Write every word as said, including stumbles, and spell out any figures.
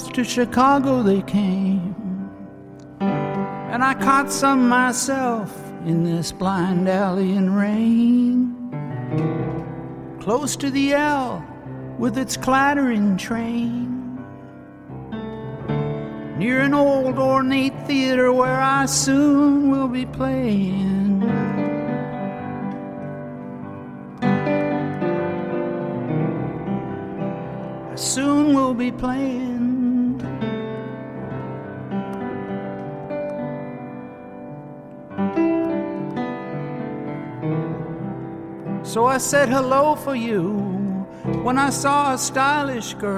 to Chicago they came, and I caught some myself in this blind alley in rain, close to the L with its clattering train, near an old ornate theater where I soon will be playing. I soon will be playing. So I said hello for you when I saw a stylish girl